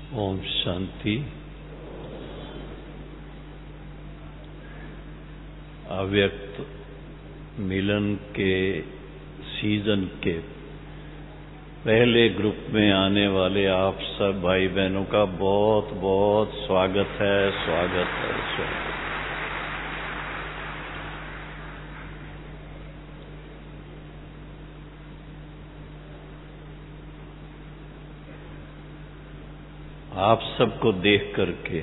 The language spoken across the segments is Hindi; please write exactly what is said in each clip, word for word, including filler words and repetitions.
ओम शांति। अव्यक्त मिलन के सीजन के पहले ग्रुप में आने वाले आप सब भाई बहनों का बहुत बहुत स्वागत है, स्वागत है, स्वागत। आप सबको देख करके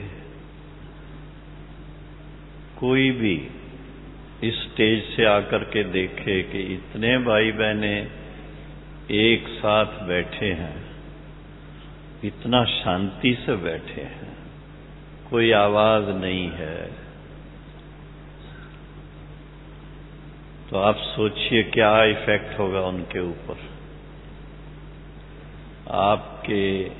कोई भी इस स्टेज से आकर के देखे कि इतने भाई बहने एक साथ बैठे हैं, इतना शांति से बैठे हैं, कोई आवाज नहीं है, तो आप सोचिए क्या इफेक्ट होगा उनके ऊपर। आपके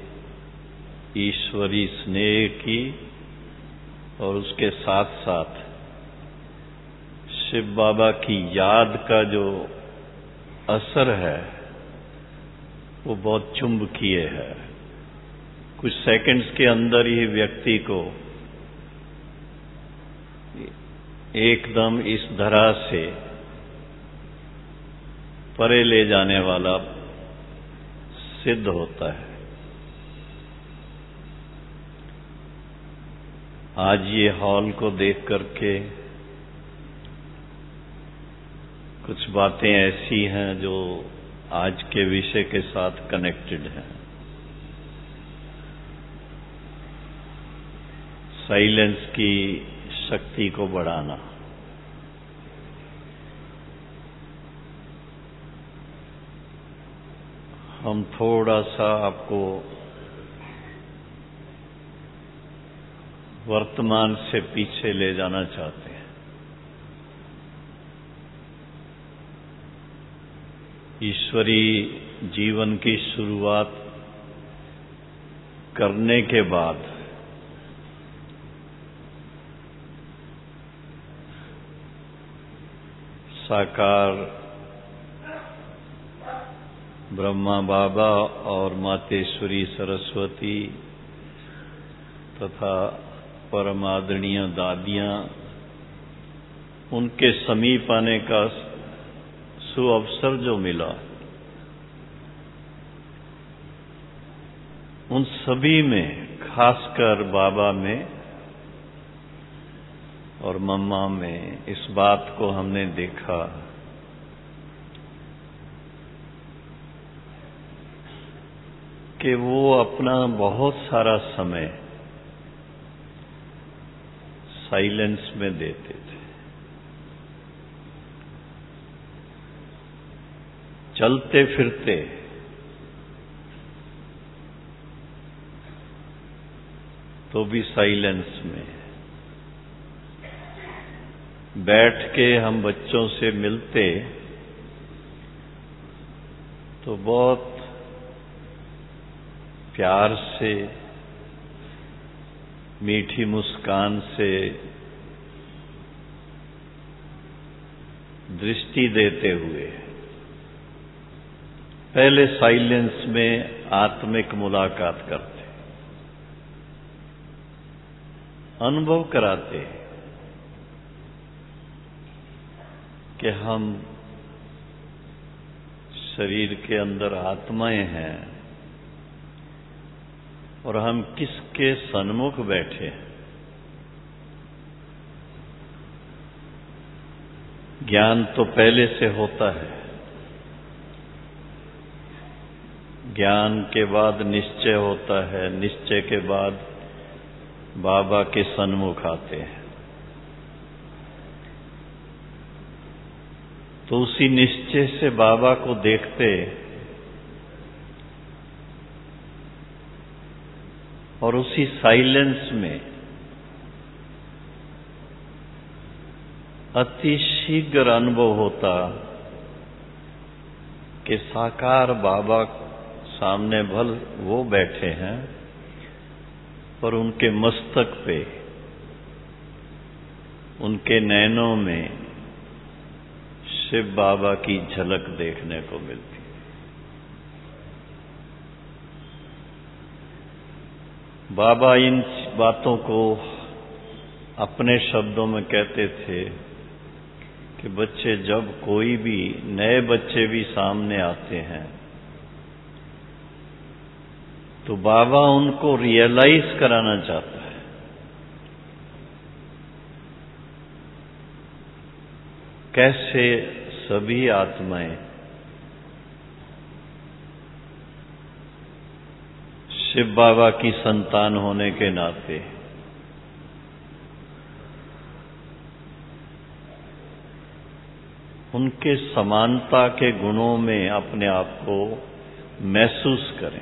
ईश्वरी स्नेह की और उसके साथ साथ शिव बाबा की याद का जो असर है वो बहुत चुंबकीय है। कुछ सेकंड्स के अंदर ही व्यक्ति को एकदम इस धरा से परे ले जाने वाला सिद्ध होता है। आज ये हॉल को देख करके कुछ बातें ऐसी हैं जो आज के विषय के साथ कनेक्टेड हैं। साइलेंस की शक्ति को बढ़ाना। हम थोड़ा सा आपको वर्तमान से पीछे ले जाना चाहते हैं। ईश्वरी जीवन की शुरुआत करने के बाद साकार ब्रह्मा बाबा और मातेश्वरी सरस्वती तथा परम आदरणीय दादियां, उनके समीप आने का सुअवसर जो मिला, उन सभी में, खासकर बाबा में और मम्मा में, इस बात को हमने देखा कि वो अपना बहुत सारा समय साइलेंस में देते थे। चलते फिरते तो भी साइलेंस में, बैठ के हम बच्चों से मिलते तो बहुत प्यार से, मीठी मुस्कान से दृष्टि देते हुए पहले साइलेंस में आत्मिक मुलाकात करते, अनुभव कराते कि हम शरीर के अंदर आत्माएं हैं और हम किसके सन्मुख बैठे हैं। ज्ञान तो पहले से होता है, ज्ञान के बाद निश्चय होता है, निश्चय के बाद बाबा के सन्मुख आते हैं। तो उसी निश्चय से बाबा को देखते और उसी साइलेंस में अति शीघ्र अनुभव होता कि साकार बाबा सामने भल वो बैठे हैं पर उनके मस्तक पे, उनके नैनों में शिव बाबा की झलक देखने को मिलती। बाबा इन बातों को अपने शब्दों में कहते थे कि बच्चे, जब कोई भी नए बच्चे भी सामने आते हैं तो बाबा उनको रियलाइज कराना चाहता है कैसे सभी आत्माएं शिव बाबा की संतान होने के नाते उनके समानता के गुणों में अपने आप को महसूस करें।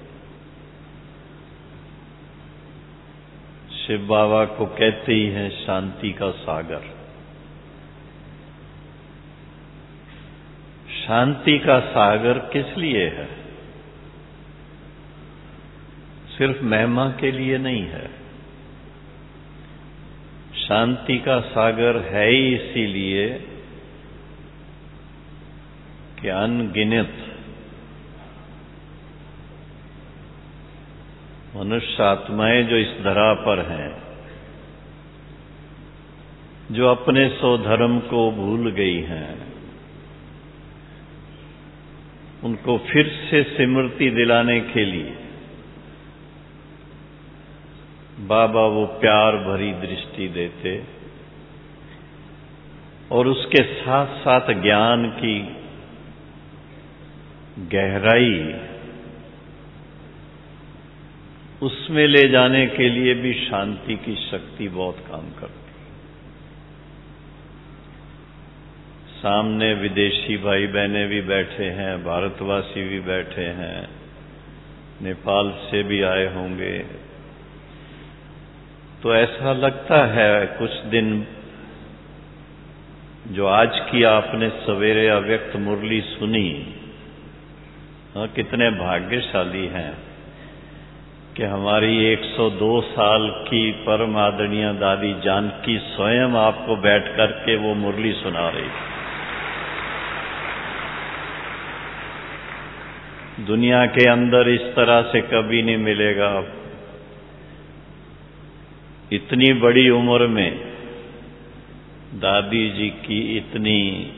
शिव बाबा को कहते ही हैं शांति का सागर। शांति का सागर किस लिए है? सिर्फ महिमा के लिए नहीं है। शांति का सागर है ही इसीलिए कि अनगिनत मनुष्य आत्माएं जो इस धरा पर हैं, जो अपने स्वधर्म को भूल गई हैं, उनको फिर से स्मृति दिलाने के लिए बाबा वो प्यार भरी दृष्टि देते और उसके साथ साथ ज्ञान की गहराई उसमें ले जाने के लिए भी शांति की शक्ति बहुत काम करती। सामने विदेशी भाई बहनें भी बैठे हैं, भारतवासी भी बैठे हैं, नेपाल से भी आए होंगे। तो ऐसा लगता है कुछ दिन जो आज की आपने सवेरे अव्यक्त मुरली सुनी, हाँ, कितने भाग्यशाली हैं कि हमारी एक सौ दो साल की परम आदरणीय दादी जानकी स्वयं आपको बैठ करके वो मुरली सुना रही। दुनिया के अंदर इस तरह से कभी नहीं मिलेगा। इतनी बड़ी उम्र में दादी जी की इतनी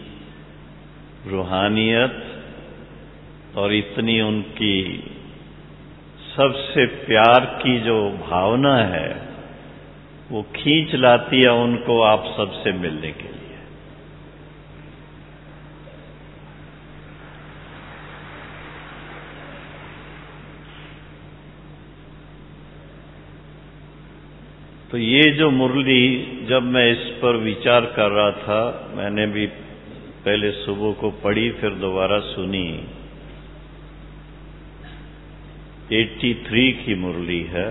रूहानियत और इतनी उनकी सबसे प्यार की जो भावना है वो खींच लाती है उनको आप सबसे मिलने के लिए। तो ये जो मुरली जब मैं इस पर विचार कर रहा था, मैंने भी पहले सुबह को पढ़ी फिर दोबारा सुनी। तिरासी की मुरली है।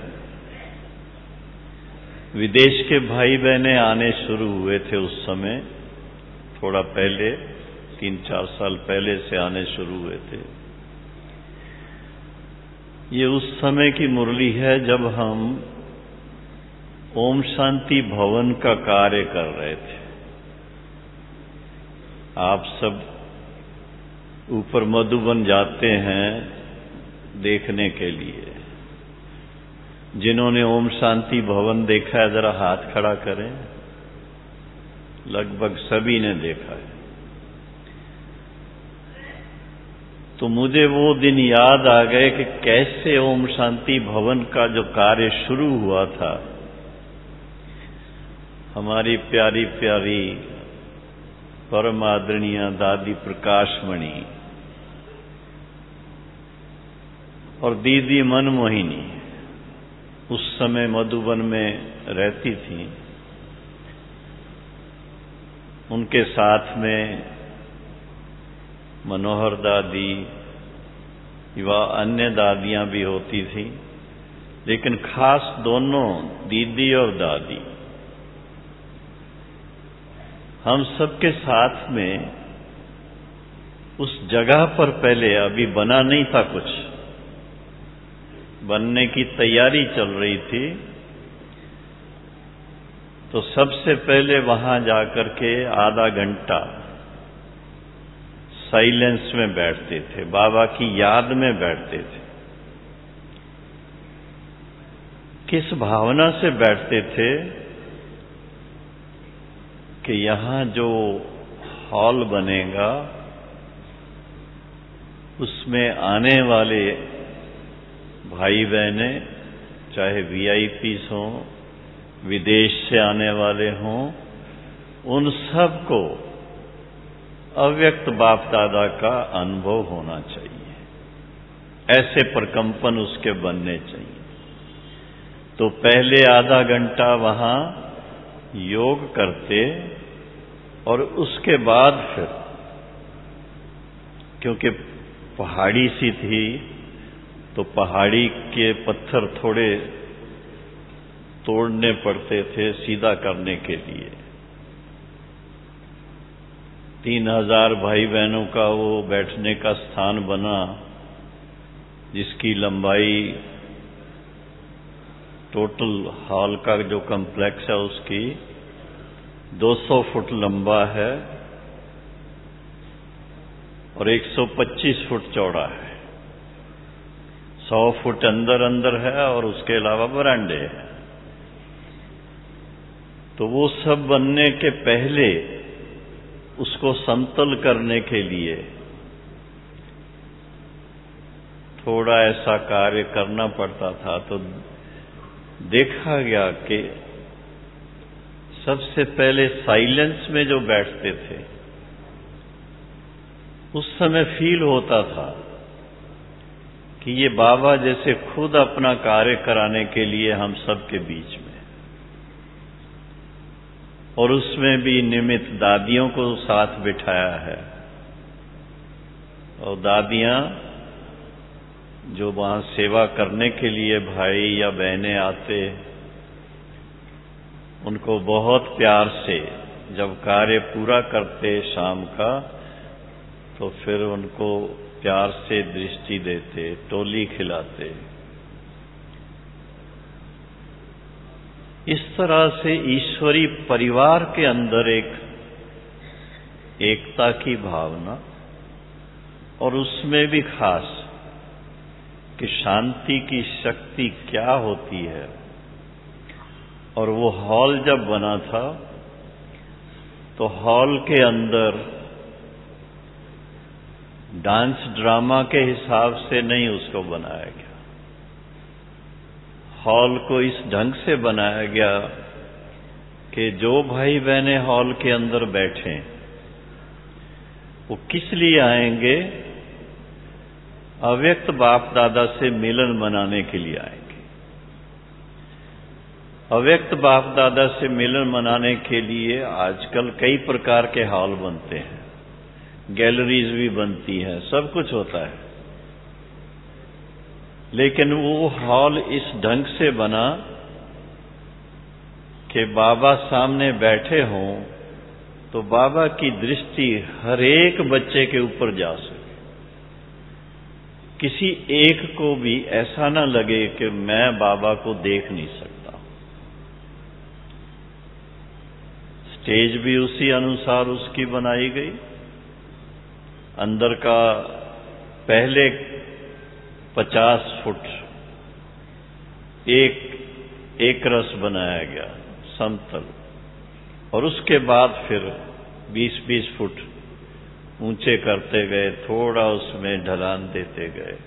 विदेश के भाई बहने आने शुरू हुए थे उस समय, थोड़ा पहले, तीन चार साल पहले से आने शुरू हुए थे। ये उस समय की मुरली है जब हम ओम शांति भवन का कार्य कर रहे थे। आप सब ऊपर मधुबन जाते हैं देखने के लिए। जिन्होंने ओम शांति भवन देखा है जरा हाथ खड़ा करें। लगभग सभी ने देखा है। तो मुझे वो दिन याद आ गए कि कैसे ओम शांति भवन का जो कार्य शुरू हुआ था, हमारी प्यारी प्यारी परम आदरणीय दादी प्रकाशमणि और दीदी मनमोहिनी उस समय मधुबन में रहती थी। उनके साथ में मनोहर दादी व अन्य दादियां भी होती थी, लेकिन खास दोनों दीदी और दादी हम सबके साथ में उस जगह पर, पहले अभी बना नहीं था, कुछ बनने की तैयारी चल रही थी। तो सबसे पहले वहां जाकर के आधा घंटा साइलेंस में बैठते थे, बाबा की याद में बैठते थे। किस भावना से बैठते थे कि यहाँ जो हॉल बनेगा उसमें आने वाले भाई बहने, चाहे वीआईपीस हों, विदेश से आने वाले हों, उन सबको अव्यक्त बाप दादा का अनुभव होना चाहिए। ऐसे प्रकंपन उसके बनने चाहिए। तो पहले आधा घंटा वहां योग करते और उसके बाद फिर, क्योंकि पहाड़ी सी थी तो पहाड़ी के पत्थर थोड़े तोड़ने पड़ते थे सीधा करने के लिए। तीन हजार भाई बहनों का वो बैठने का स्थान बना, जिसकी लंबाई टोटल हॉल का जो कॉम्प्लेक्स है उसकी दो सौ फुट लंबा है और एक सौ पच्चीस फुट चौड़ा है। सौ फुट अंदर अंदर है और उसके अलावा बरांडे हैं। तो वो सब बनने के पहले उसको समतल करने के लिए थोड़ा ऐसा कार्य करना पड़ता था। तो देखा गया कि सबसे पहले साइलेंस में जो बैठते थे उस समय फील होता था कि ये बाबा जैसे खुद अपना कार्य कराने के लिए हम सबके बीच में, और उसमें भी निमित्त दादियों को साथ बिठाया है। और दादियां जो वहां सेवा करने के लिए भाई या बहनें आते, उनको बहुत प्यार से जब कार्य पूरा करते शाम का, तो फिर उनको प्यार से दृष्टि देते, टोली खिलाते। इस तरह से ईश्वरी परिवार के अंदर एक एकता की भावना, और उसमें भी खास कि शांति की शक्ति क्या होती है। और वो हॉल जब बना था तो हॉल के अंदर डांस ड्रामा के हिसाब से नहीं उसको बनाया गया। हॉल को इस ढंग से बनाया गया कि जो भाई बहनें हॉल के अंदर बैठे वो किस लिए आएंगे? अव्यक्त बाप दादा से मिलन मनाने के लिए आएंगे। अव्यक्त बाप दादा से मिलन मनाने के लिए आजकल कई प्रकार के हॉल बनते हैं, गैलरीज भी बनती हैं, सब कुछ होता है। लेकिन वो हॉल इस ढंग से बना कि बाबा सामने बैठे हों तो बाबा की दृष्टि हर एक बच्चे के ऊपर जा सके। किसी एक को भी ऐसा ना लगे कि मैं बाबा को देख नहीं सकता। स्टेज भी उसी अनुसार उसकी बनाई गई। अंदर का पहले पचास फुट एक एक रस बनाया गया समतल, और उसके बाद फिर बीस बीस फुट ऊंचे करते गए, थोड़ा उसमें ढलान देते गए।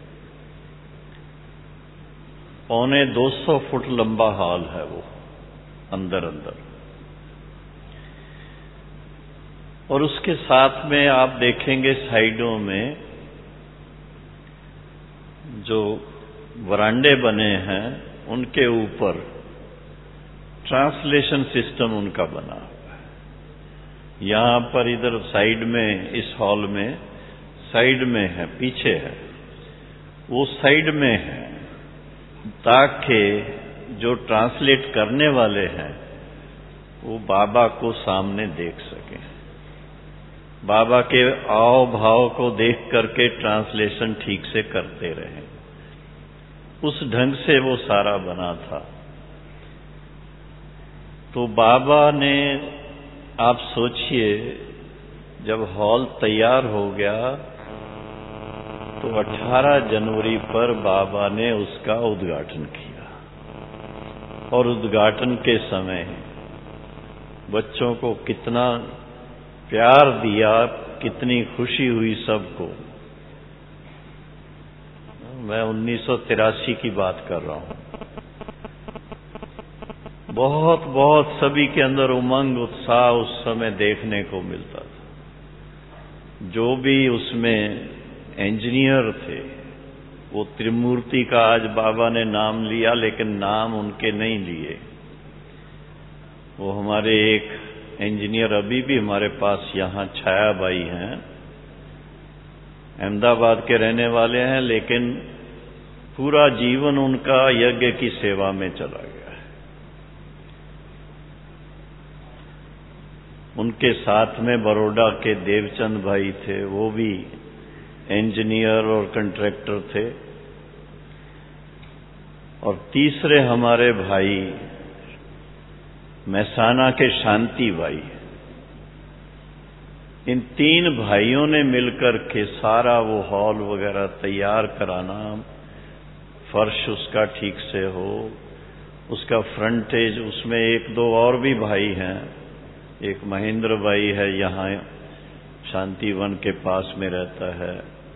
पौने दो सौ फुट लंबा हॉल है वो अंदर अंदर। और उसके साथ में आप देखेंगे साइडों में जो वरांडे बने हैं उनके ऊपर ट्रांसलेशन सिस्टम उनका बना हुआ है। यहां पर इधर साइड में, इस हॉल में साइड में है, पीछे है, वो साइड में है ताकि जो ट्रांसलेट करने वाले हैं वो बाबा को सामने देख सकें, बाबा के आव भाव को देख करके ट्रांसलेशन ठीक से करते रहें। उस ढंग से वो सारा बना था। तो बाबा ने, आप सोचिए, जब हॉल तैयार हो गया तो अठारह जनवरी पर बाबा ने उसका उद्घाटन किया। और उद्घाटन के समय बच्चों को कितना प्यार दिया, कितनी खुशी हुई सबको। मैं उन्नीस सौ तिरासी की बात कर रहा हूं। बहुत बहुत सभी के अंदर उमंग उत्साह उस समय देखने को मिलता था। जो भी उसमें इंजीनियर थे, वो त्रिमूर्ति का आज बाबा ने नाम लिया, लेकिन नाम उनके नहीं लिए। वो हमारे एक इंजीनियर अभी भी हमारे पास यहाँ छायाबाई हैं, अहमदाबाद के रहने वाले हैं, लेकिन पूरा जीवन उनका यज्ञ की सेवा में चला गया है। उनके साथ में बड़ौदा के देवचंद भाई थे, वो भी इंजीनियर और कंट्रैक्टर थे। और तीसरे हमारे भाई महसाना के शांति भाई। इन तीन भाइयों ने मिलकर के सारा वो हॉल वगैरह तैयार कराना, फर्श उसका ठीक से हो, उसका फ्रंटेज, उसमें एक दो और भी भाई हैं, एक महेंद्र भाई है, यहाँ शांतिवन के पास में रहता है।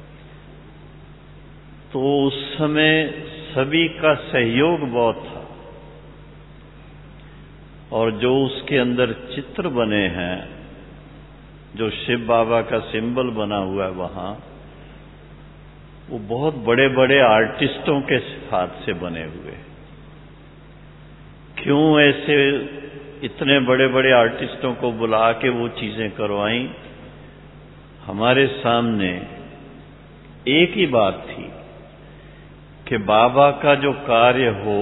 तो उस समय सभी का सहयोग बहुत था। और जो उसके अंदर चित्र बने हैं, जो शिव बाबा का सिंबल बना हुआ है वहां, वो बहुत बड़े बड़े आर्टिस्टों के हाथ से बने हुए। क्यों ऐसे इतने बड़े बड़े आर्टिस्टों को बुला के वो चीजें करवाई? हमारे सामने एक ही बात थी कि बाबा का जो कार्य हो,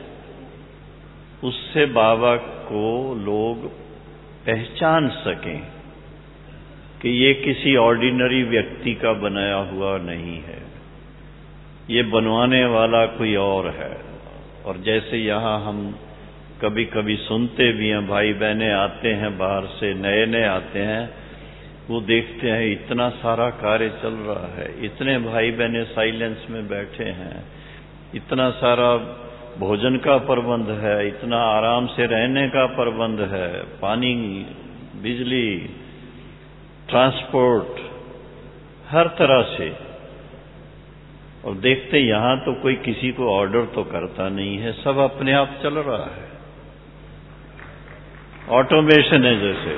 उससे बाबा को लोग पहचान सकें कि ये किसी ऑर्डिनरी व्यक्ति का बनाया हुआ नहीं है, ये बनवाने वाला कोई और है। और जैसे यहाँ हम कभी कभी सुनते भी हैं, भाई बहनें आते हैं बाहर से, नए नए आते हैं, वो देखते हैं इतना सारा कार्य चल रहा है, इतने भाई बहनें साइलेंस में बैठे हैं, इतना सारा भोजन का प्रबंध है, इतना आराम से रहने का प्रबंध है, पानी, बिजली, ट्रांसपोर्ट, हर तरह से। और देखते यहां तो कोई किसी को ऑर्डर तो करता नहीं है, सब अपने आप चल रहा है, ऑटोमेशन है जैसे।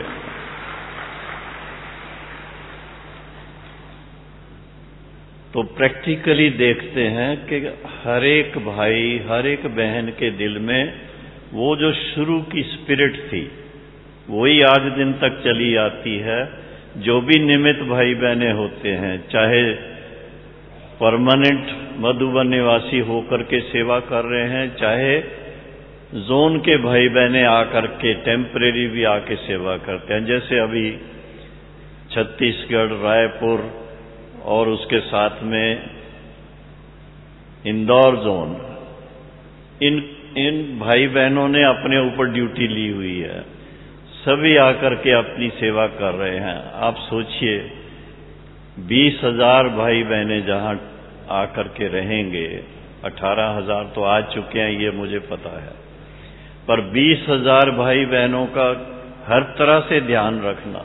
तो प्रैक्टिकली देखते हैं कि हर एक भाई, हर एक बहन के दिल में वो जो शुरू की स्पिरिट थी, वही आज दिन तक चली आती है। जो भी निमित्त भाई बहनें होते हैं, चाहे परमानेंट मधुबन निवासी होकर के सेवा कर रहे हैं, चाहे जोन के भाई बहनें आकर के टेम्परेरी भी आके सेवा करते हैं, जैसे अभी छत्तीसगढ़, रायपुर और उसके साथ में इंदौर जोन, इन इन भाई बहनों ने अपने ऊपर ड्यूटी ली हुई है, सभी आकर के अपनी सेवा कर रहे हैं। आप सोचिए, बीस हजार भाई बहनें जहां आकर के रहेंगे, अठारह हजार तो आ चुके हैं ये मुझे पता है, पर बीस हजार भाई बहनों का हर तरह से ध्यान रखना,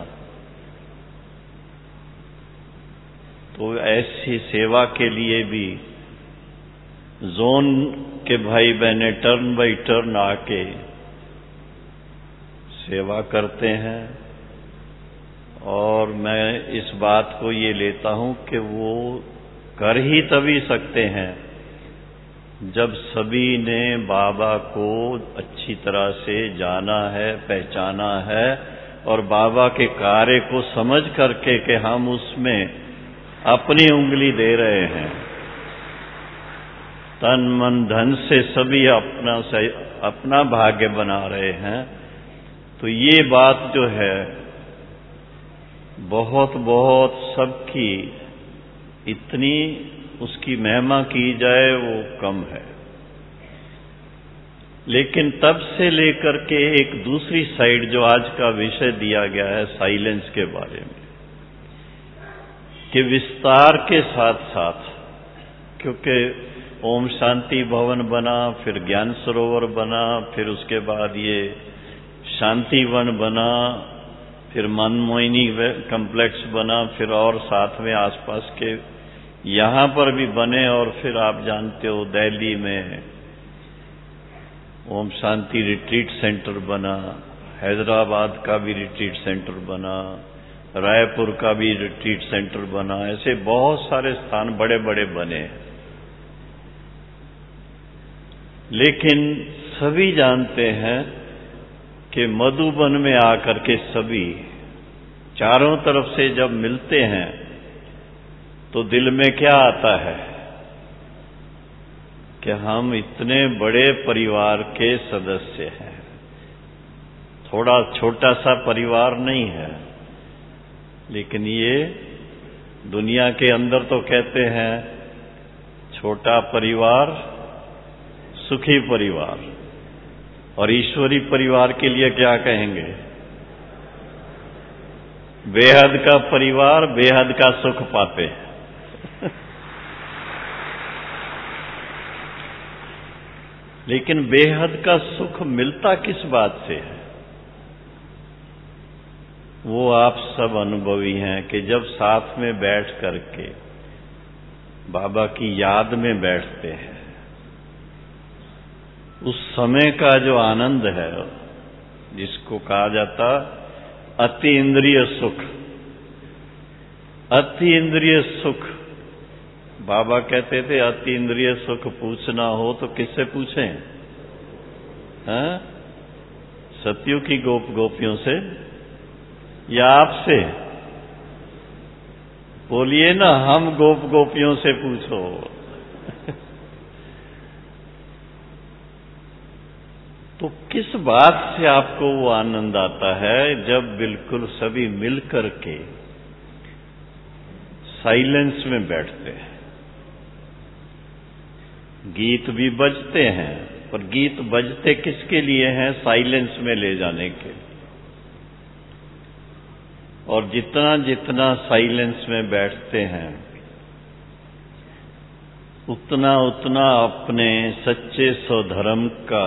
तो ऐसी सेवा के लिए भी जोन के भाई बहने टर्न बाई टर्न आके सेवा करते हैं। और मैं इस बात को ये लेता हूं कि वो कर ही तभी सकते हैं जब सभी ने बाबा को अच्छी तरह से जाना है, पहचाना है, और बाबा के कार्य को समझ करके कि हम उसमें अपनी उंगली दे रहे हैं, तन मन धन से सभी अपना अपना भाग्य बना रहे हैं। तो ये बात जो है बहुत बहुत सबकी, इतनी उसकी महिमा की जाए वो कम है। लेकिन तब से लेकर के एक दूसरी साइड जो आज का विषय दिया गया है साइलेंस के बारे में, कि विस्तार के साथ साथ, क्योंकि ओम शांति भवन बना, फिर ज्ञान सरोवर बना, फिर उसके बाद ये शांति वन बना, फिर मनमोहिनी कम्प्लेक्स बना, फिर और साथ में आसपास के यहाँ पर भी बने, और फिर आप जानते हो दिल्ली में ओम शांति रिट्रीट सेंटर बना, हैदराबाद का भी रिट्रीट सेंटर बना, रायपुर का भी रिट्रीट सेंटर बना, ऐसे बहुत सारे स्थान बड़े बड़े बने। लेकिन सभी जानते हैं कि मधुबन में आकर के सभी चारों तरफ से जब मिलते हैं तो दिल में क्या आता है कि हम इतने बड़े परिवार के सदस्य हैं। थोड़ा छोटा सा परिवार नहीं है, लेकिन ये दुनिया के अंदर तो कहते हैं छोटा परिवार सुखी परिवार, और ईश्वरी परिवार के लिए क्या कहेंगे? बेहद का परिवार बेहद का सुख पाते। लेकिन बेहद का सुख मिलता किस बात से है? वो आप सब अनुभवी हैं कि जब साथ में बैठ करके बाबा की याद में बैठते हैं, उस समय का जो आनंद है, जिसको कहा जाता अति इंद्रिय सुख, अति इंद्रिय सुख। बाबा कहते थे अति इंद्रिय सुख पूछना हो तो किससे पूछें? हैं? सतयुग की गोप गोपियों से या आपसे? बोलिए ना, हम गोप गोपियों से पूछो। तो किस बात से आपको वो आनंद आता है? जब बिल्कुल सभी मिलकर के साइलेंस में बैठते हैं। गीत भी बजते हैं, पर गीत बजते किसके लिए हैं? साइलेंस में ले जाने के लिए। और जितना जितना साइलेंस में बैठते हैं, उतना उतना अपने सच्चे स्वधर्म का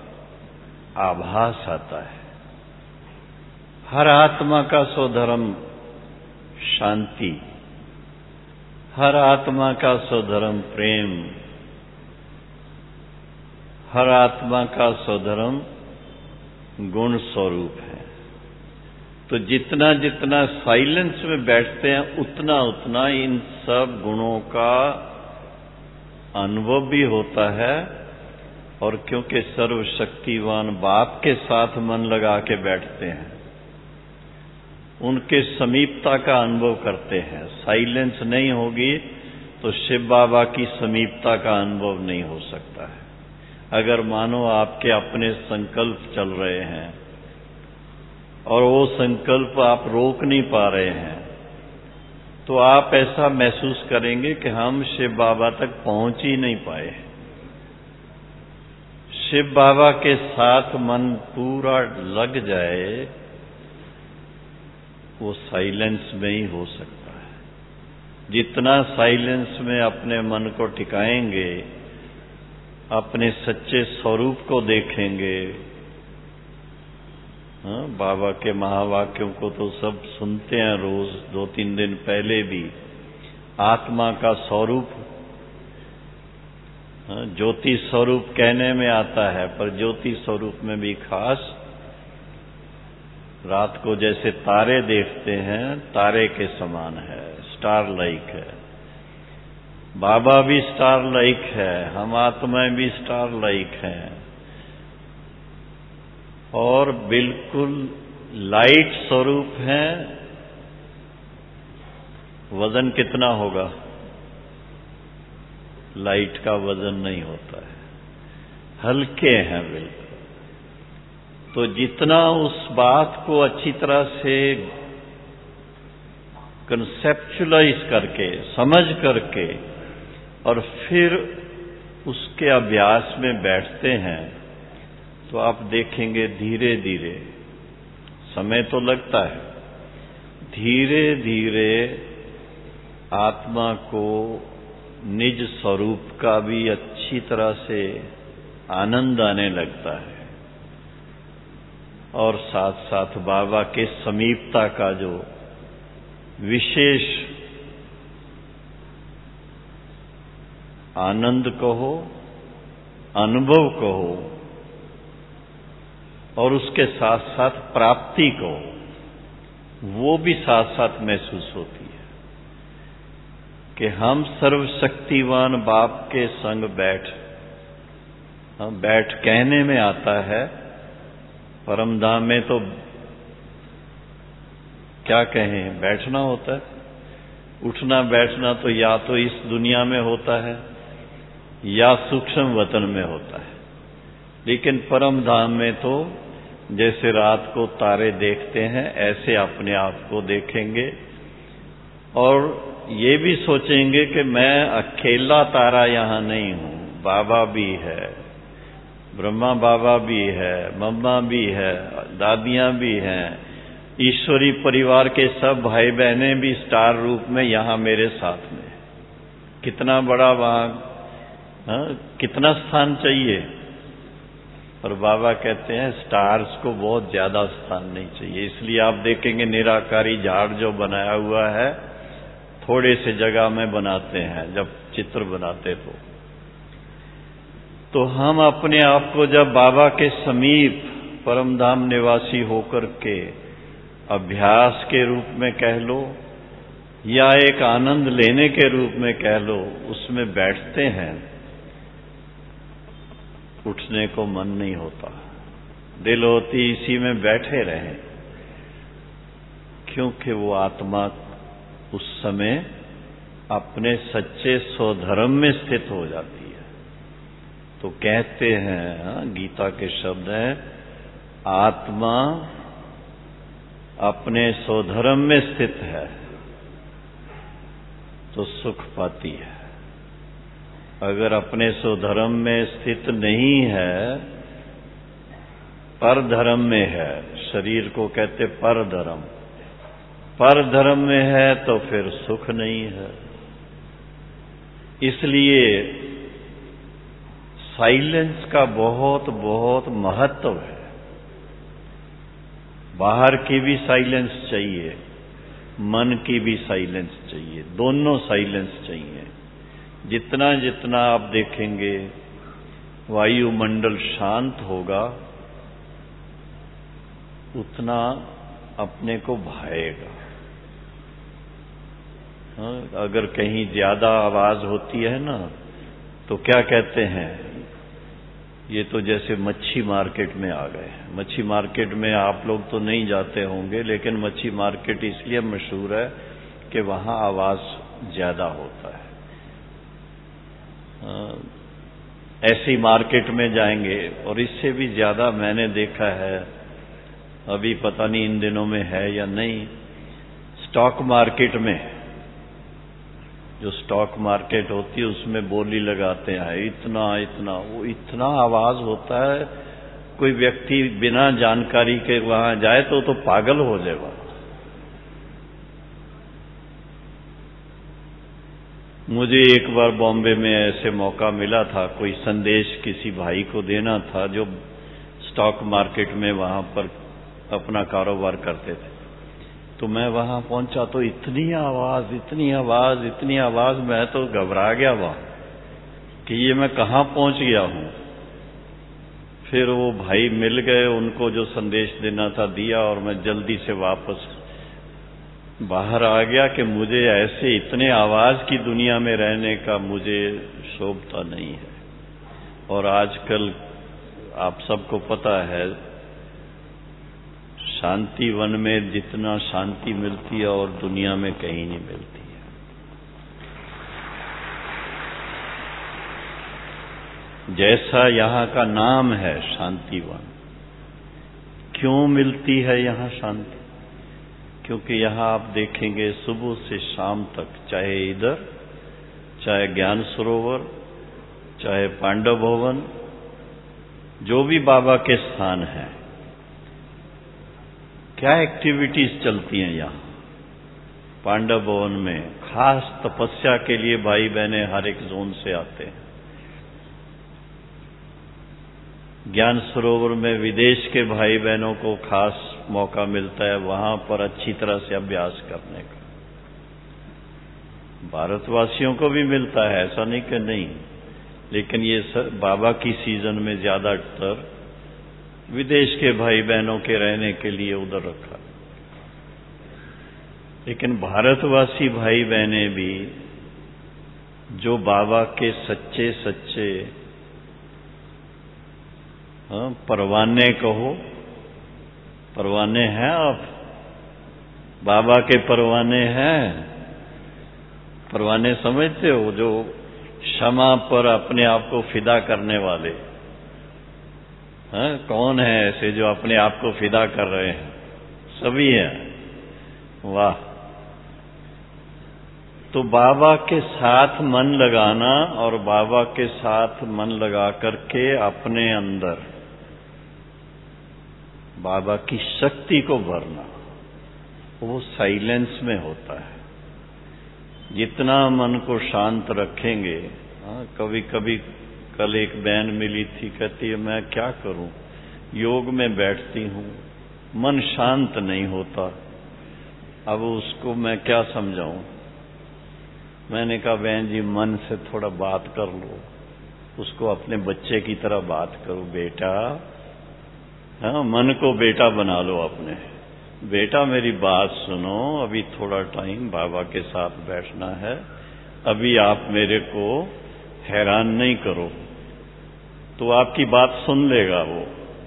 आभास आता है। हर आत्मा का स्वधर्म शांति, हर आत्मा का स्वधर्म प्रेम, हर आत्मा का स्वधर्म गुण स्वरूप है। तो जितना जितना साइलेंस में बैठते हैं, उतना उतना इन सब गुणों का अनुभव भी होता है। और क्योंकि सर्वशक्तिवान बाप के साथ मन लगा के बैठते हैं, उनके समीपता का अनुभव करते हैं। साइलेंस नहीं होगी तो शिव बाबा की समीपता का अनुभव नहीं हो सकता है। अगर मानो आपके अपने संकल्प चल रहे हैं और वो संकल्प आप रोक नहीं पा रहे हैं, तो आप ऐसा महसूस करेंगे कि हम शिव बाबा तक पहुंच ही नहीं पाए। शिव बाबा के साथ मन पूरा लग जाए, वो साइलेंस में ही हो सकता है। जितना साइलेंस में अपने मन को टिकाएंगे, अपने सच्चे स्वरूप को देखेंगे। हाँ, बाबा के महावाक्यों को तो सब सुनते हैं रोज, दो तीन दिन पहले भी। आत्मा का स्वरूप ज्योति स्वरूप कहने में आता है, पर ज्योति स्वरूप में भी खास रात को जैसे तारे देखते हैं, तारे के समान है, स्टार लाइक है। बाबा भी स्टार लाइक है, हम आत्माएं भी स्टार लाइक हैं। और बिल्कुल लाइट स्वरूप हैं। वजन कितना होगा? लाइट का वजन नहीं होता है, हल्के हैं बिल्कुल। तो जितना उस बात को अच्छी तरह से कंसेप्चुलाइज करके, समझ करके, और फिर उसके अभ्यास में बैठते हैं, तो आप देखेंगे धीरे धीरे, समय तो लगता है, धीरे धीरे आत्मा को निज स्वरूप का भी अच्छी तरह से आनंद आने लगता है और साथ साथ बाबा के समीपता का जो विशेष आनंद कहो, अनुभव कहो और उसके साथ साथ प्राप्ति को, वो भी साथ साथ महसूस होती है कि हम सर्वशक्तिवान बाप के संग बैठ हम बैठ कहने में आता है, परम धाम में तो क्या कहें, बैठना होता है। उठना बैठना तो या तो इस दुनिया में होता है या सूक्ष्म वतन में होता है, लेकिन परम धाम में तो जैसे रात को तारे देखते हैं ऐसे अपने आप को देखेंगे और ये भी सोचेंगे कि मैं अकेला तारा यहां नहीं हूं, बाबा भी है, ब्रह्मा बाबा भी है, मम्मा भी है, दादियां भी हैं, ईश्वरी परिवार के सब भाई बहनें भी स्टार रूप में यहां मेरे साथ में। कितना बड़ा वहां, हाँ, कितना स्थान चाहिए। और बाबा कहते हैं स्टार्स को बहुत ज्यादा स्थान नहीं चाहिए, इसलिए आप देखेंगे निराकारी झाड़ जो बनाया हुआ है थोड़े से जगह में बनाते हैं जब चित्र बनाते तो तो हम अपने आप को जब बाबा के समीप परमधाम निवासी होकर के अभ्यास के रूप में कह लो या एक आनंद लेने के रूप में कह लो, उसमें बैठते हैं, उठने को मन नहीं होता, दिल होती इसी में बैठे रहें, क्योंकि वो आत्मा उस समय अपने सच्चे स्वधर्म में स्थित हो जाती है। तो कहते हैं, गीता के शब्द हैं, आत्मा अपने स्वधर्म में स्थित है तो सुख पाती है, अगर अपने स्वधर्म में स्थित नहीं है, पर धर्म में है, शरीर को कहते पर धर्म, पर धर्म में है तो फिर सुख नहीं है। इसलिए साइलेंस का बहुत बहुत महत्व है। बाहर की भी साइलेंस चाहिए, मन की भी साइलेंस चाहिए, दोनों साइलेंस चाहिए। जितना जितना आप देखेंगे वायुमंडल शांत होगा उतना अपने को भाएगा। अगर कहीं ज्यादा आवाज होती है ना तो क्या कहते हैं, ये तो जैसे मच्छी मार्केट में आ गए। मच्छी मार्केट में आप लोग तो नहीं जाते होंगे, लेकिन मच्छी मार्केट इसलिए मशहूर है कि वहां आवाज ज्यादा होता है। ऐसी मार्केट में जाएंगे और इससे भी ज्यादा मैंने देखा है, अभी पता नहीं इन दिनों में है या नहीं, स्टॉक मार्केट में, जो स्टॉक मार्केट होती है उसमें बोली लगाते हैं इतना इतना, वो इतना आवाज होता है, कोई व्यक्ति बिना जानकारी के वहां जाए तो तो पागल हो जाएगा। मुझे एक बार बॉम्बे में ऐसे मौका मिला था, कोई संदेश किसी भाई को देना था जो स्टॉक मार्केट में वहां पर अपना कारोबार करते थे। तो मैं वहां पहुंचा तो इतनी आवाज इतनी आवाज इतनी आवाज, मैं तो घबरा गया वहां कि ये मैं कहां पहुंच गया हूं। फिर वो भाई मिल गए, उनको जो संदेश देना था दिया और मैं जल्दी से वापस बाहर आ गया कि मुझे ऐसे इतने आवाज की दुनिया में रहने का मुझे शोभता नहीं है। और आजकल आप सबको पता है शांति वन में जितना शांति मिलती है और दुनिया में कहीं नहीं मिलती है। जैसा यहाँ का नाम है शांति वन, क्यों मिलती है यहाँ शांति? क्योंकि यहाँ आप देखेंगे सुबह से शाम तक, चाहे इधर, चाहे ज्ञान सरोवर, चाहे पांडव भवन, जो भी बाबा के स्थान हैं, क्या एक्टिविटीज चलती हैं यहाँ? पांडव भवन में खास तपस्या के लिए भाई बहने हर एक जोन से आते हैं। ज्ञान सरोवर में विदेश के भाई बहनों को खास मौका मिलता है वहां पर अच्छी तरह से अभ्यास करने का। भारतवासियों को भी मिलता है, ऐसा नहीं कि नहीं, लेकिन ये बाबा की सीजन में ज्यादातर विदेश के भाई बहनों के रहने के लिए उधर रखा। लेकिन भारतवासी भाई बहनें भी जो बाबा के सच्चे सच्चे हाँ, परवाने कहो, परवाने हैं आप, बाबा के परवाने हैं। परवाने समझते हो, जो क्षमा पर अपने आप को फिदा करने वाले। हाँ, कौन है ऐसे जो अपने आप को फिदा कर रहे हैं? सभी हैं। वाह। तो बाबा के साथ मन लगाना और बाबा के साथ मन लगा करके अपने अंदर बाबा की शक्ति को भरना, वो साइलेंस में होता है। जितना मन को शांत रखेंगे। हाँ, कभी कभी कल एक बहन मिली थी, कहती है मैं क्या करूं, योग में बैठती हूं, मन शांत नहीं होता। अब उसको मैं क्या समझाऊं? मैंने कहा बहन जी मन से थोड़ा बात कर लो, उसको अपने बच्चे की तरह बात करो। बेटा, हाँ, मन को बेटा बना लो अपने। बेटा मेरी बात सुनो, अभी थोड़ा टाइम बाबा के साथ बैठना है, अभी आप मेरे को हैरान नहीं करो। तो आपकी बात सुन लेगा वो,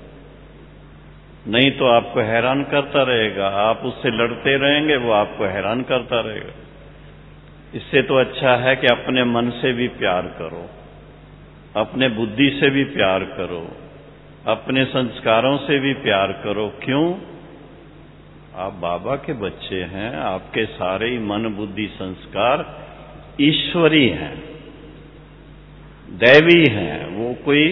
नहीं तो आपको हैरान करता रहेगा। आप उससे लड़ते रहेंगे, वो आपको हैरान करता रहेगा। इससे तो अच्छा है कि अपने मन से भी प्यार करो, अपने बुद्धि से भी प्यार करो, अपने संस्कारों से भी प्यार करो। क्यों? आप बाबा के बच्चे हैं, आपके सारे ही मन बुद्धि संस्कार ईश्वरी हैं, दैवी हैं, वो कोई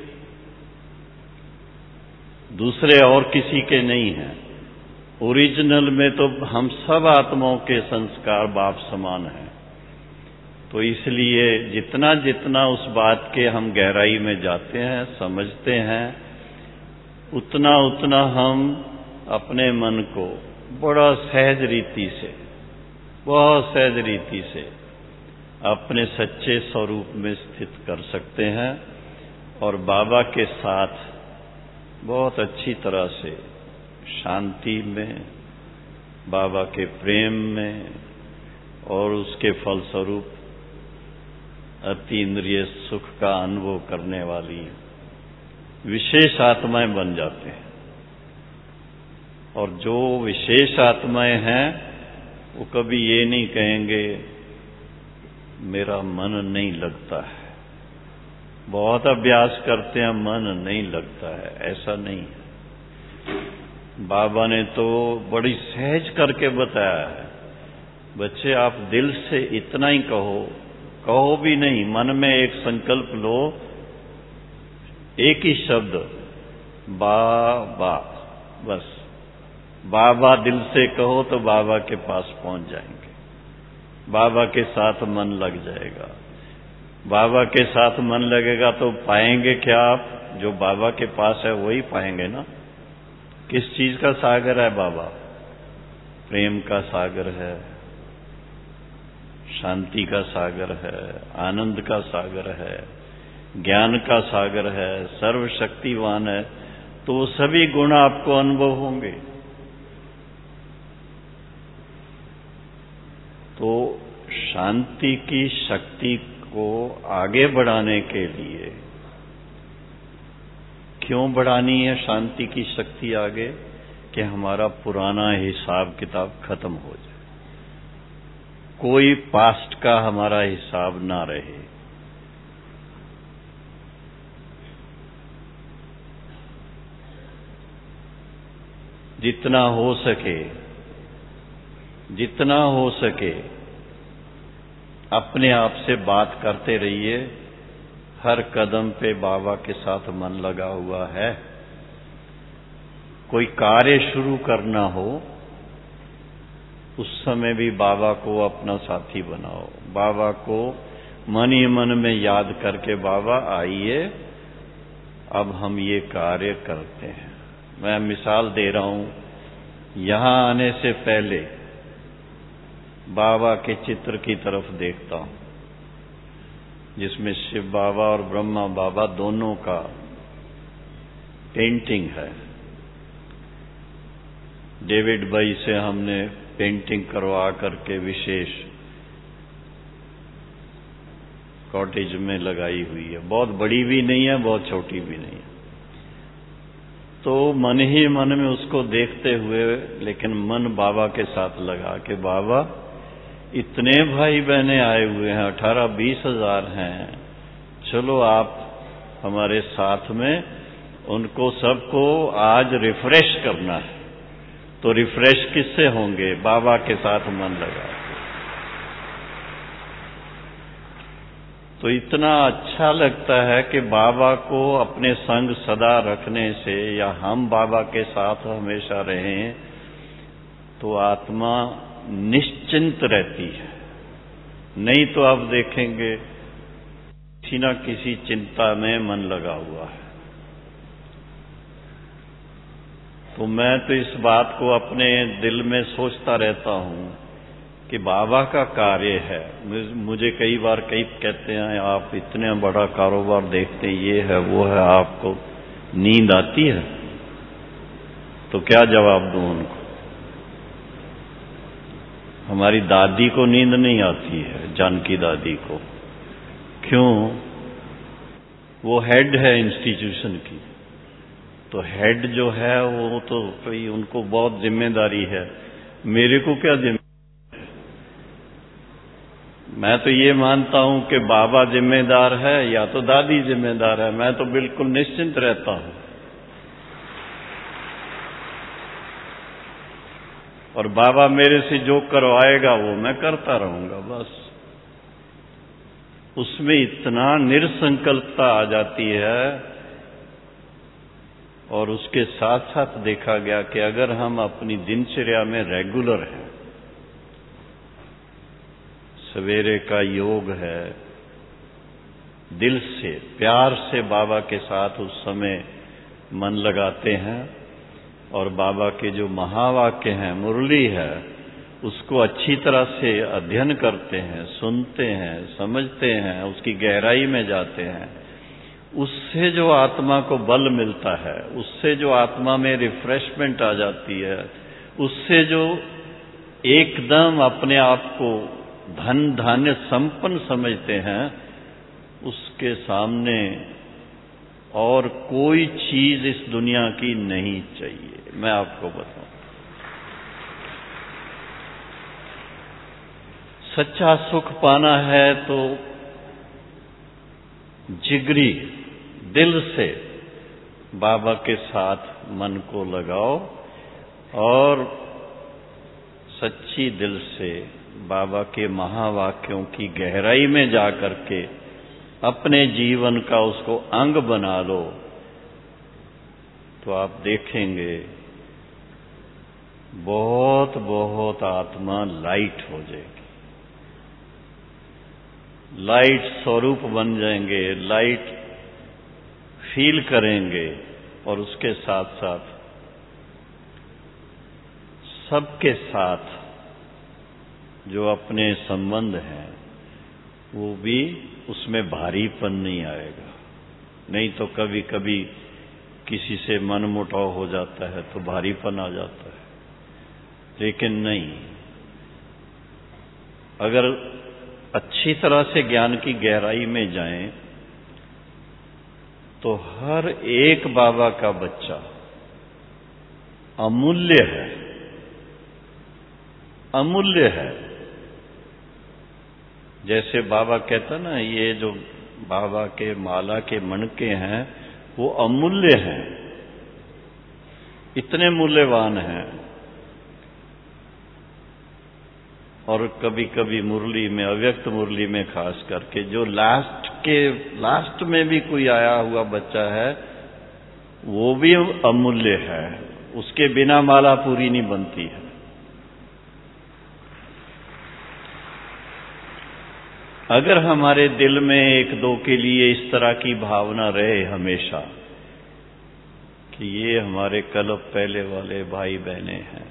दूसरे और किसी के नहीं हैं। ओरिजिनल में तो हम सब आत्माओं के संस्कार बाप समान हैं। तो इसलिए जितना जितना उस बात के हम गहराई में जाते हैं, समझते हैं, उतना उतना हम अपने मन को बड़ा सहज रीति से, बहुत सहज रीति से अपने सच्चे स्वरूप में स्थित कर सकते हैं और बाबा के साथ बहुत अच्छी तरह से शांति में, बाबा के प्रेम में और उसके फलस्वरूप अति इंद्रिय सुख का अनुभव करने वाली विशेष आत्माएं बन जाते हैं। और जो विशेष आत्माएं हैं वो कभी ये नहीं कहेंगे मेरा मन नहीं लगता है, बहुत अभ्यास करते हैं मन नहीं लगता है, ऐसा नहीं है। बाबा ने तो बड़ी सहज करके बताया है, बच्चे आप दिल से इतना ही कहो, कहो भी नहीं, मन में एक संकल्प लो, एक ही शब्द बाबा, बस बाबा दिल से कहो तो बाबा के पास पहुंच जाएंगे, बाबा के साथ मन लग जाएगा। बाबा के साथ मन लगेगा तो पाएंगे क्या आप? जो बाबा के पास है वही पाएंगे ना। किस चीज का सागर है बाबा? प्रेम का सागर है, शांति का सागर है, आनंद का सागर है, ज्ञान का सागर है, सर्वशक्तिवान है। तो वो सभी गुण आपको अनुभव होंगे। तो शांति की शक्ति को आगे बढ़ाने के लिए, क्यों बढ़ानी है शांति की शक्ति आगे? कि हमारा पुराना हिसाब किताब खत्म हो जाए, कोई पास्ट का हमारा हिसाब ना रहे। जितना हो सके, जितना हो सके अपने आप से बात करते रहिए। हर कदम पे बाबा के साथ मन लगा हुआ है। कोई कार्य शुरू करना हो, उस समय भी बाबा को अपना साथी बनाओ। बाबा को मन ही मन में याद करके, बाबा आइए अब हम ये कार्य करते हैं। मैं मिसाल दे रहा हूं, यहां आने से पहले बाबा के चित्र की तरफ देखता हूं, जिसमें शिव बाबा और ब्रह्मा बाबा दोनों का पेंटिंग है। डेविड भाई से हमने पेंटिंग करवा करके विशेष कॉटेज में लगाई हुई है। बहुत बड़ी भी नहीं है, बहुत छोटी भी नहीं है। तो मन ही मन में उसको देखते हुए, लेकिन मन बाबा के साथ लगा के, बाबा इतने भाई बहने आए हुए हैं, अठारह बीस हजार हैं, चलो आप हमारे साथ में, उनको सबको आज रिफ्रेश करना है। तो रिफ्रेश किससे होंगे? बाबा के साथ मन लगा। तो इतना अच्छा लगता है कि बाबा को अपने संग सदा रखने से, या हम बाबा के साथ हमेशा रहें, तो आत्मा निश्चिंत रहती है। नहीं तो आप देखेंगे किसी न किसी चिंता में मन लगा हुआ है। तो मैं तो इस बात को अपने दिल में सोचता रहता हूं कि बाबा का कार्य है। मुझे कई बार कई कहते हैं, आप इतने बड़ा कारोबार देखते हैं, ये है वो है, आपको नींद आती है? तो क्या जवाब दूं उनको? हमारी दादी को नींद नहीं आती है, जानकी दादी को। क्यों? वो हेड है इंस्टीट्यूशन की। तो हेड जो है वो तो कोई, उनको बहुत जिम्मेदारी है। मेरे को क्या जिम्मेदारी? मैं तो ये मानता हूं कि बाबा जिम्मेदार है या तो दादी जिम्मेदार है। मैं तो बिल्कुल निश्चिंत रहता हूं। और बाबा मेरे से जो करवाएगा वो मैं करता रहूंगा, बस। उसमें इतना निरसंकल्पता आ जाती है। और उसके साथ साथ देखा गया कि अगर हम अपनी दिनचर्या में रेगुलर हैं, सवेरे का योग है, दिल से प्यार से बाबा के साथ उस समय मन लगाते हैं, और बाबा के जो महावाक्य हैं, मुरली है, उसको अच्छी तरह से अध्ययन करते हैं, सुनते हैं, समझते हैं, उसकी गहराई में जाते हैं, उससे जो आत्मा को बल मिलता है, उससे जो आत्मा में रिफ्रेशमेंट आ जाती है, उससे जो एकदम अपने आप को धन धान्य संपन्न समझते हैं, उसके सामने और कोई चीज इस दुनिया की नहीं चाहिए। मैं आपको बताऊं, सच्चा सुख पाना है तो जिगरी दिल से बाबा के साथ मन को लगाओ, और सच्ची दिल से बाबा के महावाक्यों की गहराई में जाकर के अपने जीवन का उसको अंग बना लो। तो आप देखेंगे बहुत बहुत आत्मा लाइट हो जाएगी, लाइट स्वरूप बन जाएंगे, लाइट फील करेंगे। और उसके साथ साथ सबके साथ जो अपने संबंध हैं, वो भी उसमें भारीपन नहीं आएगा। नहीं तो कभी कभी किसी से मनमुटाव हो जाता है तो भारीपन आ जाता है। लेकिन नहीं, अगर अच्छी तरह से ज्ञान की गहराई में जाएं, तो हर एक बाबा का बच्चा अमूल्य है, अमूल्य है। जैसे बाबा कहता ना, ये जो बाबा के माला के मणके हैं वो अमूल्य हैं, इतने मूल्यवान हैं। और कभी कभी मुरली में, अव्यक्त मुरली में खास करके, जो लास्ट के लास्ट में भी कोई आया हुआ बच्चा है, वो भी अमूल्य है। उसके बिना माला पूरी नहीं बनती है। अगर हमारे दिल में एक दो के लिए इस तरह की भावना रहे हमेशा कि ये हमारे कल्प पहले वाले भाई बहने हैं,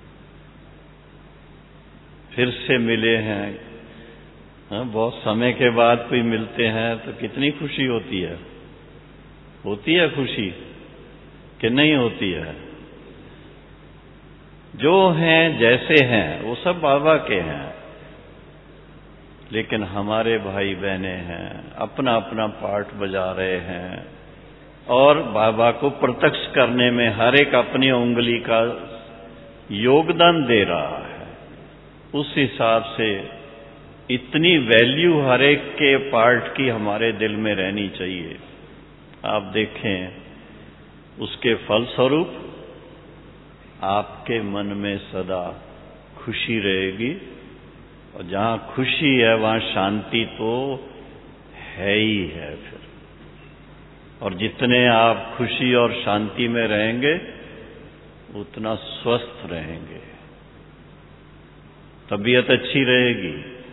फिर से मिले हैं, हाँ, बहुत समय के बाद कोई मिलते हैं तो कितनी खुशी होती है। होती है खुशी कि नहीं होती है? जो हैं जैसे हैं वो सब बाबा के हैं, लेकिन हमारे भाई बहने हैं, अपना अपना पार्ट बजा रहे हैं और बाबा को प्रत्यक्ष करने में हर एक अपनी उंगली का योगदान दे रहा है। उस हिसाब से इतनी वैल्यू हर एक के पार्ट की हमारे दिल में रहनी चाहिए। आप देखें, उसके फलस्वरूप आपके मन में सदा खुशी रहेगी, और जहां खुशी है वहां शांति तो है ही है फिर। और जितने आप खुशी और शांति में रहेंगे उतना स्वस्थ रहेंगे, तबीयत अच्छी रहेगी।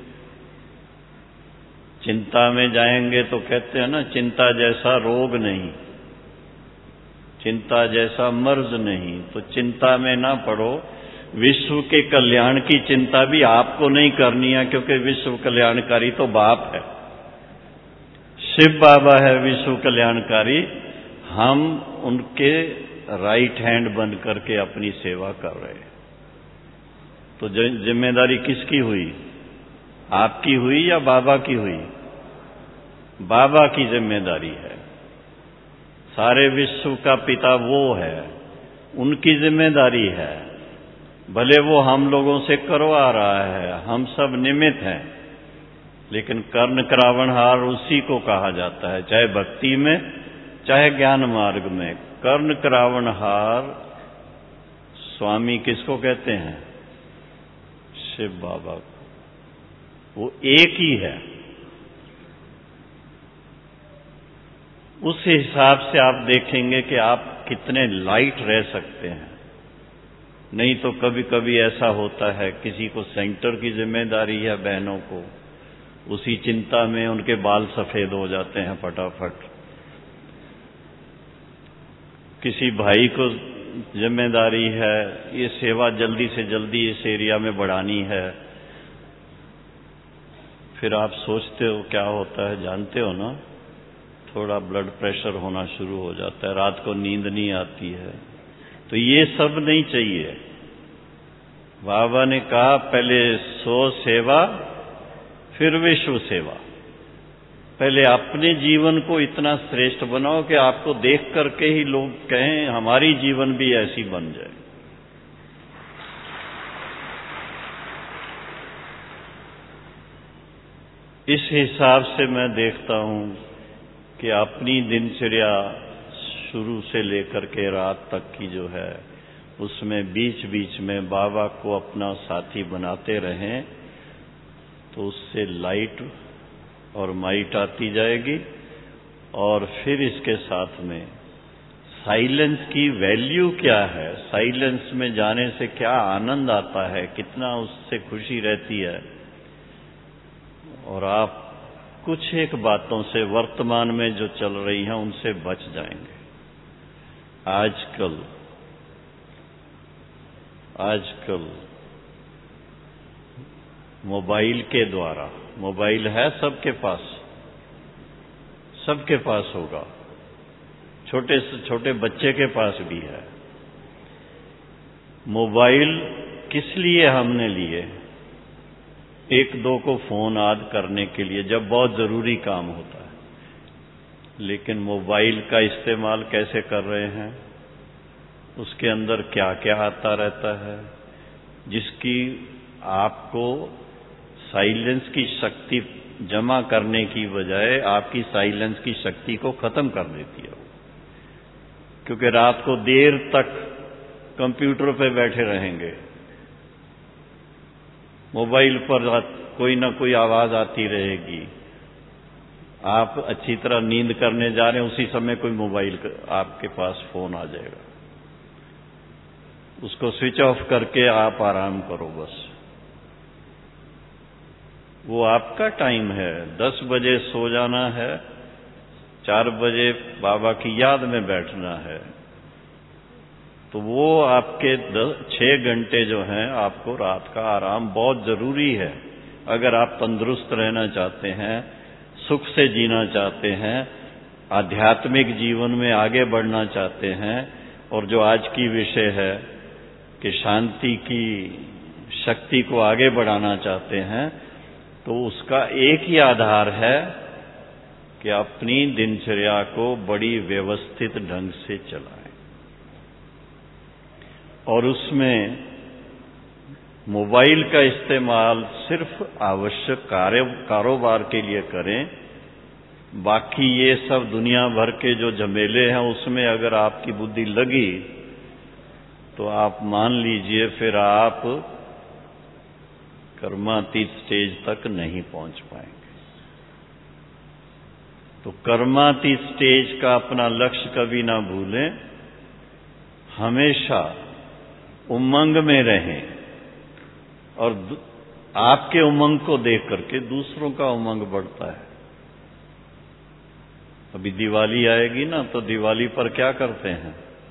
चिंता में जाएंगे तो कहते हैं ना, चिंता जैसा रोग नहीं, चिंता जैसा मर्ज नहीं। तो चिंता में ना पड़ो। विश्व के कल्याण की चिंता भी आपको नहीं करनी है, क्योंकि विश्व कल्याणकारी तो बाप है, शिव बाबा है विश्व कल्याणकारी। हम उनके राइट हैंड बन करके अपनी सेवा कर रहे हैं। तो जिम्मेदारी किसकी हुई? आपकी हुई या बाबा की हुई? बाबा की जिम्मेदारी है। सारे विश्व का पिता वो है, उनकी जिम्मेदारी है। भले वो हम लोगों से करवा रहा है, हम सब निमित्त हैं, लेकिन कर्ण करावणहार उसी को कहा जाता है, चाहे भक्ति में चाहे ज्ञान मार्ग में। कर्ण करावणहार स्वामी किसको कहते हैं? शिव बाबा को। वो एक ही है। उस हिसाब से आप देखेंगे कि आप कितने लाइट रह सकते हैं। नहीं तो कभी कभी ऐसा होता है, किसी को सेंटर की जिम्मेदारी है बहनों को, उसी चिंता में उनके बाल सफेद हो जाते हैं फटाफट। किसी भाई को जिम्मेदारी है, ये सेवा जल्दी से जल्दी इस एरिया में बढ़ानी है। फिर आप सोचते हो क्या होता है, जानते हो ना? थोड़ा ब्लड प्रेशर होना शुरू हो जाता है, रात को नींद नहीं आती है। तो ये सब नहीं चाहिए। बाबा ने कहा पहले सो सेवा फिर विश्व सेवा। पहले अपने जीवन को इतना श्रेष्ठ बनाओ कि आपको देख करके ही लोग कहें हमारी जीवन भी ऐसी बन जाए। इस हिसाब से मैं देखता हूं कि अपनी दिनचर्या शुरू से लेकर के रात तक की जो है, उसमें बीच बीच में बाबा को अपना साथी बनाते रहें, तो उससे लाइट और माइट आती जाएगी। और फिर इसके साथ में साइलेंस की वैल्यू क्या है, साइलेंस में जाने से क्या आनंद आता है, कितना उससे खुशी रहती है। और आप कुछ एक बातों से वर्तमान में जो चल रही हैं उनसे बच जाएंगे। आजकल आजकल मोबाइल के द्वारा, मोबाइल है सबके पास, सबके पास होगा, छोटे से छोटे बच्चे के पास भी है। मोबाइल किस लिए हमने लिए? एक दो को फोन याद करने के लिए, जब बहुत जरूरी काम होता है। लेकिन मोबाइल का इस्तेमाल कैसे कर रहे हैं, उसके अंदर क्या क्या आता रहता है, जिसकी आपको साइलेंस की शक्ति जमा करने की बजाय आपकी साइलेंस की शक्ति को खत्म कर देती है। क्योंकि रात को देर तक कंप्यूटर पे बैठे रहेंगे, मोबाइल पर कोई ना कोई आवाज आती रहेगी, आप अच्छी तरह नींद करने जा रहे हैं, उसी समय कोई मोबाइल आपके पास फोन आ जाएगा, उसको स्विच ऑफ करके आप आराम करो बस। वो आपका टाइम है। दस बजे सो जाना है, चार बजे बाबा की याद में बैठना है, तो वो आपके छह घंटे जो हैं, आपको रात का आराम बहुत जरूरी है। अगर आप तंदुरुस्त रहना चाहते हैं, सुख से जीना चाहते हैं, आध्यात्मिक जीवन में आगे बढ़ना चाहते हैं, और जो आज की विषय है कि शांति की शक्ति को आगे बढ़ाना चाहते हैं, तो उसका एक ही आधार है कि अपनी दिनचर्या को बड़ी व्यवस्थित ढंग से चलाएं, और उसमें मोबाइल का इस्तेमाल सिर्फ आवश्यक कार्य कारोबार के लिए करें। बाकी ये सब दुनिया भर के जो झमेले हैं, उसमें अगर आपकी बुद्धि लगी तो आप मान लीजिए फिर आप कर्मातीत स्टेज तक नहीं पहुंच पाएंगे। तो कर्मातीत स्टेज का अपना लक्ष्य कभी ना भूलें, हमेशा उमंग में रहें, और आपके उमंग को देख करके दूसरों का उमंग बढ़ता है। अभी दिवाली आएगी ना, तो दिवाली पर क्या करते हैं?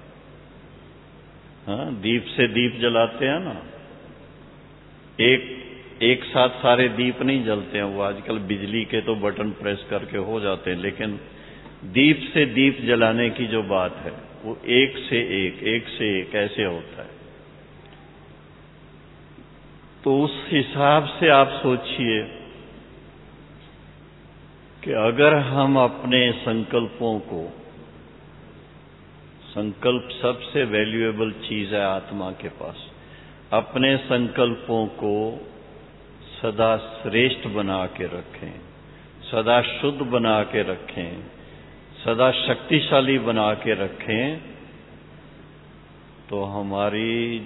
हाँ, दीप से दीप जलाते हैं ना। एक एक साथ सारे दीप नहीं जलते हैं, वो आजकल बिजली के तो बटन प्रेस करके हो जाते हैं, लेकिन दीप से दीप जलाने की जो बात है, वो एक से एक एक से एक ऐसे होता है। तो उस हिसाब से आप सोचिए कि अगर हम अपने संकल्पों को, संकल्प सबसे वैल्यूएबल चीज है आत्मा के पास, अपने संकल्पों को सदा श्रेष्ठ बना के रखें, सदा शुद्ध बना के रखें, सदा शक्तिशाली बना के रखें, तो हमारी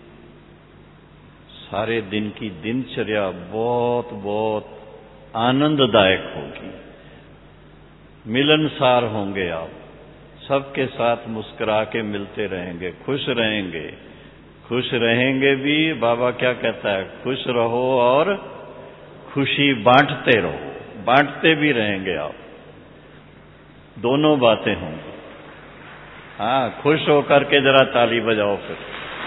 सारे दिन की दिनचर्या बहुत बहुत आनंददायक होगी। मिलनसार होंगे आप, सबके साथ मुस्कुरा के मिलते रहेंगे, खुश रहेंगे। खुश रहेंगे भी, बाबा क्या कहता है? खुश रहो और खुशी बांटते रहो, बांटते भी रहेंगे आप। दोनों बातें होंगी। हाँ, खुश होकर के जरा ताली बजाओ फिर।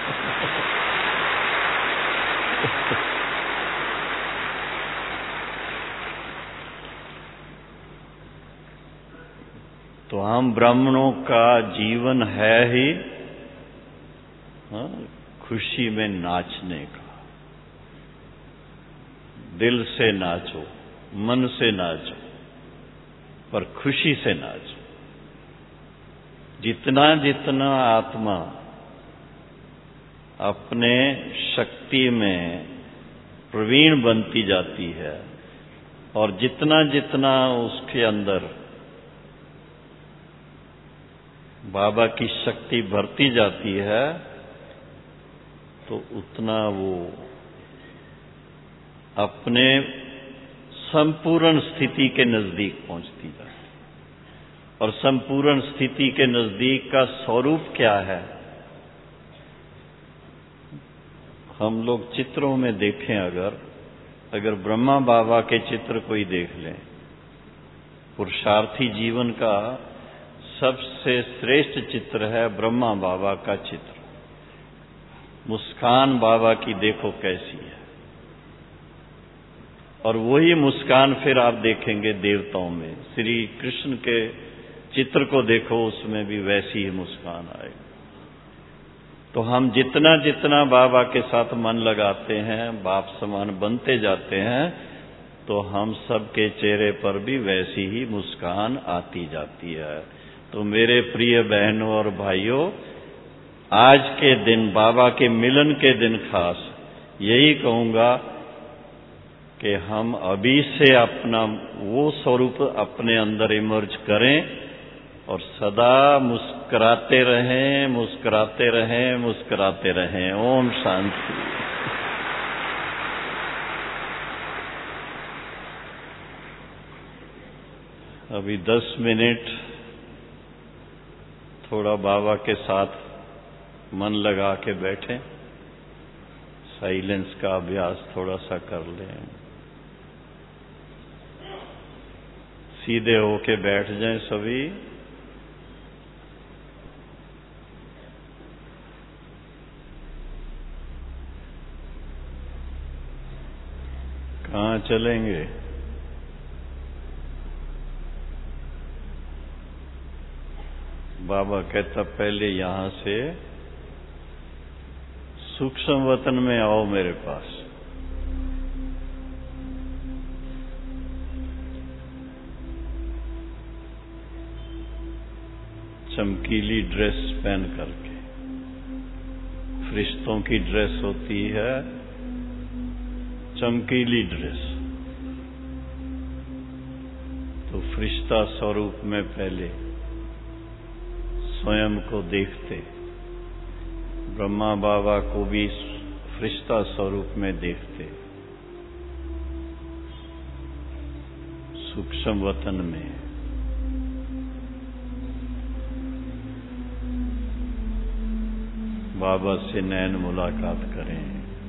तो हम ब्राह्मणों का जीवन है ही हाँ, खुशी में नाचने का। दिल से नाचो, मन से नाचो, पर खुशी से नाचो। जितना जितना आत्मा अपने शक्ति में प्रवीण बनती जाती है, और जितना जितना उसके अंदर बाबा की शक्ति भरती जाती है, तो उतना वो अपने संपूर्ण स्थिति के नजदीक पहुंचती जाती है। और संपूर्ण स्थिति के नजदीक का स्वरूप क्या है? हम लोग चित्रों में देखें, अगर अगर ब्रह्मा बाबा के चित्र कोई देख लें, पुरुषार्थी जीवन का सबसे श्रेष्ठ चित्र है ब्रह्मा बाबा का चित्र। मुस्कान बाबा की देखो कैसी है, और वही मुस्कान फिर आप देखेंगे देवताओं में। श्री कृष्ण के चित्र को देखो, उसमें भी वैसी ही मुस्कान आएगी। तो हम जितना जितना बाबा के साथ मन लगाते हैं, बाप समान बनते जाते हैं, तो हम सबके चेहरे पर भी वैसी ही मुस्कान आती जाती है। तो मेरे प्रिय बहनों और भाइयों, आज के दिन, बाबा के मिलन के दिन खास यही कहूंगा कि हम अभी से अपना वो स्वरूप अपने अंदर इमर्ज करें, और सदा मुस्कुराते रहें, मुस्कुराते रहें, मुस्कुराते रहें। ओम शांति। अभी दस मिनट थोड़ा बाबा के साथ मन लगा के बैठें, साइलेंस का अभ्यास थोड़ा सा कर लें। सीधे होके बैठ जाएं सभी। कहाँ चलेंगे? बाबा कहता पहले यहां से सूक्ष्म वतन में आओ मेरे पास। चमकीली ड्रेस पहन करके। फरिश्तों की ड्रेस होती है चमकीली ड्रेस, तो फरिश्ता स्वरूप में पहले स्वयं को देखते। ब्रह्मा बाबा को भी फरिश्ता स्वरूप में देखते। सूक्ष्म वतन में बाबा से नैन मुलाकात करें।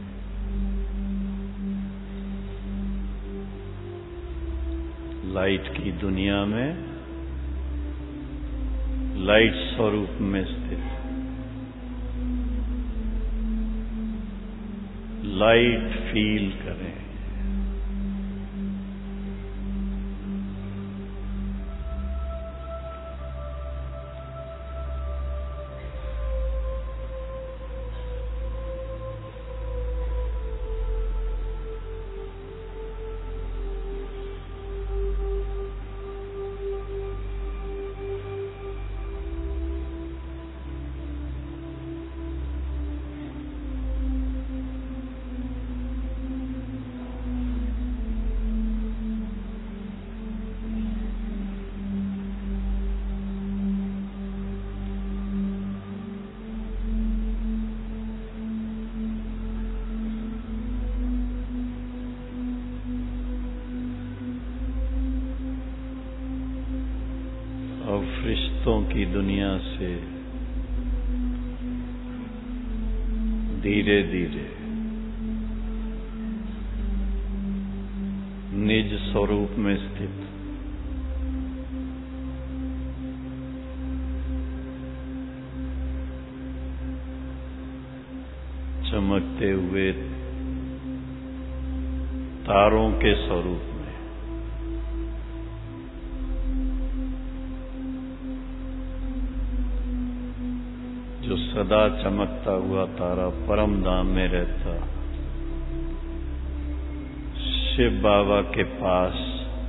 लाइट की दुनिया में लाइट स्वरूप में स्थित लाइट फील करें। और फरिश्तों की दुनिया से धीरे धीरे निज स्वरूप में स्थित चमकते हुए तारों के स्वरूप में जो सदा चमकता हुआ तारा परम धाम में रहता शिव बाबा के पास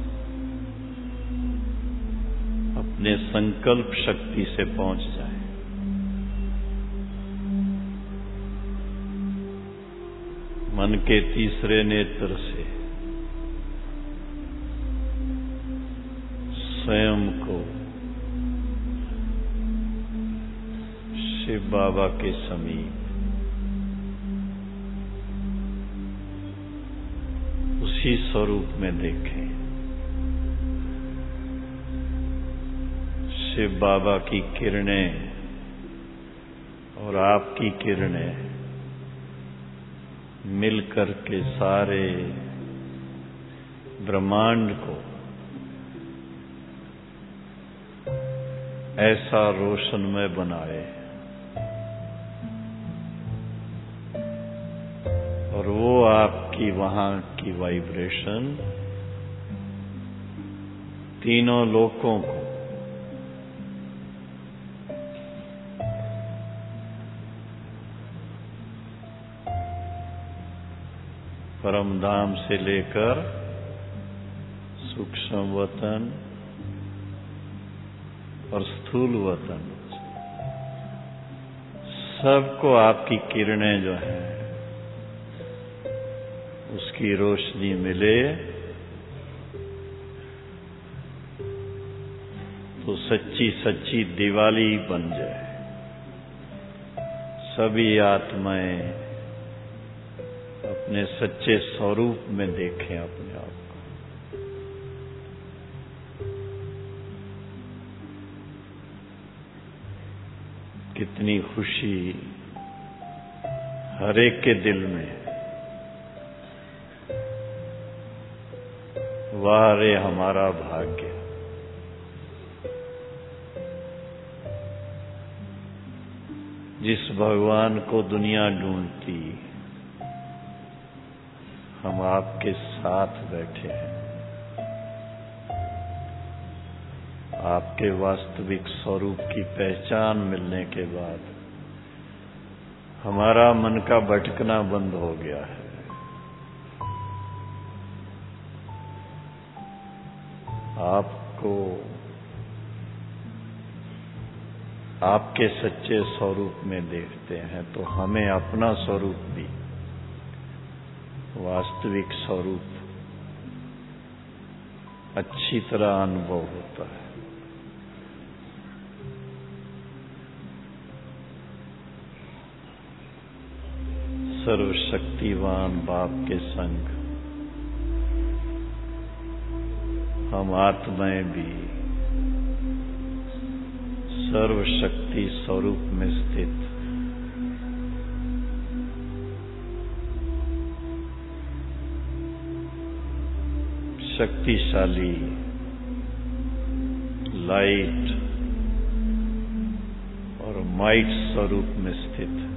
अपने संकल्प शक्ति से पहुंच जाए। मन के तीसरे नेत्र से स्वयं को शिव बाबा के समीप उसी स्वरूप में देखें। शिव बाबा की किरणें और आपकी किरणें मिलकर के सारे ब्रह्मांड को ऐसा रोशनमय बनाए और वो आपकी वहां की वाइब्रेशन तीनों लोकों को परम धाम से लेकर सूक्ष्म वतन और स्थूल वतन सबको आपकी किरणें जो हैं उसकी रोशनी मिले तो सच्ची सच्ची दिवाली बन जाए। सभी आत्माएं अपने सच्चे स्वरूप में देखें अपने आप को। कितनी खुशी हर एक के दिल में, वाह रे हमारा भाग्य। जिस भगवान को दुनिया ढूंढती, हम आपके साथ बैठे हैं। आपके वास्तविक स्वरूप की पहचान मिलने के बाद हमारा मन का भटकना बंद हो गया है। आपको आपके सच्चे स्वरूप में देखते हैं तो हमें अपना स्वरूप भी, वास्तविक स्वरूप अच्छी तरह अनुभव होता है। सर्वशक्तिवान बाप के संग हम आत्माएं भी सर्वशक्ति स्वरूप में स्थित शक्तिशाली लाइट और माइट स्वरूप में स्थित है।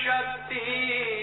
शक्ति